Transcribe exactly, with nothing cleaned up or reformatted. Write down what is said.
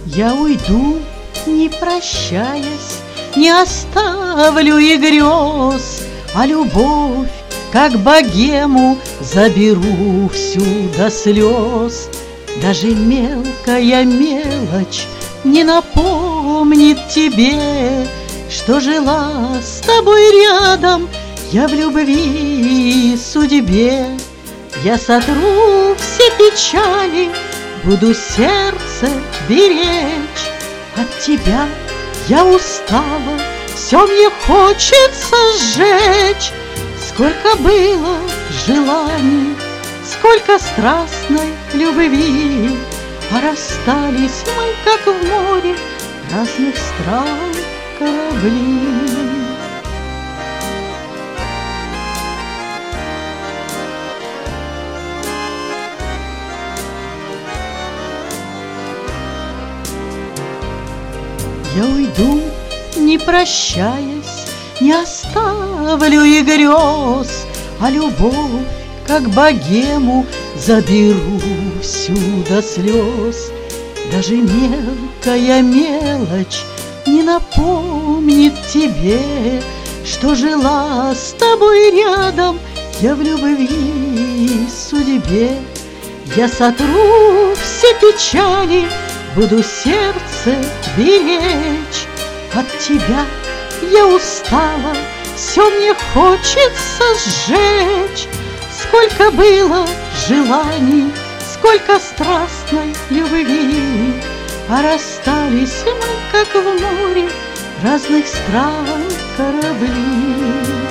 Я уйду, не прощаясь, не оставлю и грез, а любовь, как богему, заберу всю до слез. Даже мелкая мелочь не напомнит тебе, что жила с тобой рядом я в любви и судьбе. Я сотру все печали, буду сердце беречь. От тебя я устала, все мне хочется сжечь. Сколько было желаний, сколько страстной любви, а расстались мы, как в море разных стран корабли. Я уйду, не прощаясь, не оставлю и грез, а любовь, как богему, заберу всю до слез. Даже мелкая мелочь не напомнит тебе, что жила с тобой рядом я в любви и судьбе. Я сотру все печали, буду сердце беречь. От тебя я устала, все мне хочется сжечь. Сколько было желаний, сколько страстной любви, а расстались мы, как в море разных стран корабли.